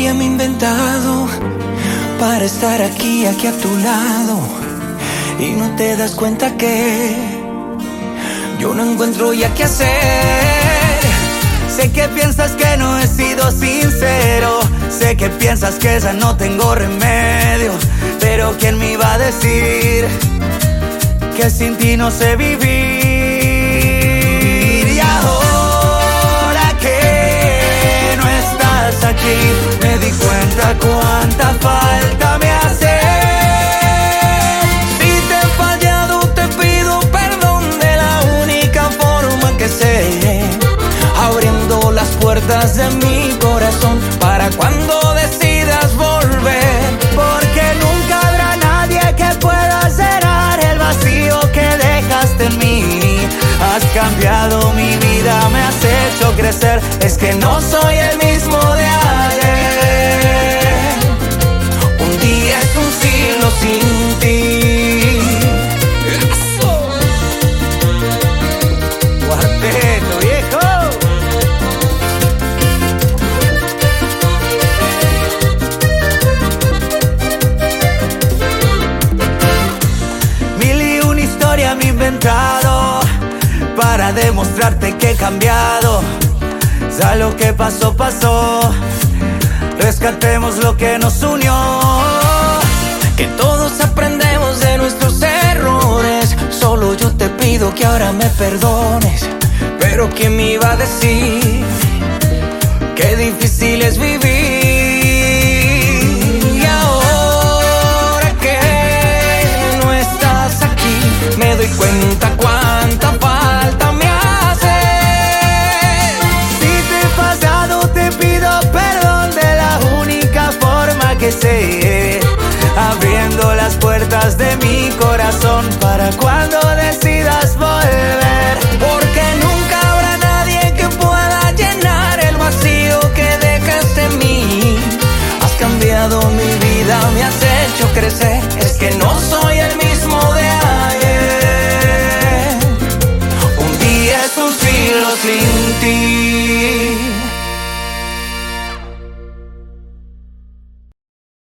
historia me he inventado para estar aquí a tu lado. Y no te das cuenta que yo no encuentro ya qué hacer. Sé que piensas que no he sido sincero, sé que piensas que ya no tengo remedio, pero ¿quién me iba a decir que sin ti no sé vivir? Y ahora que no estás aquí, me di cuenta cuánta falta me hace. Si te he fallado, te pido perdón de la única forma que sé, abriendo las puertas de mi corazón para cuando decidas volver, porque nunca habrá nadie que pueda llenar el vacío que dejaste en mí. Has cambiado mi vida, me has hecho crecer, es que no soy el mismo de ayer. Un día es un siglo sin ti. Cuarteto, viejo. Mil y una historia me he inventado para demostrarte que he cambiado. Ya lo que pasó, pasó. Rescatemos lo que nos unió. Que todos aprendemos de nuestros errores. Solo yo te pido que ahora me perdones. Pero ¿quién me iba a decir qué difícil es vivir?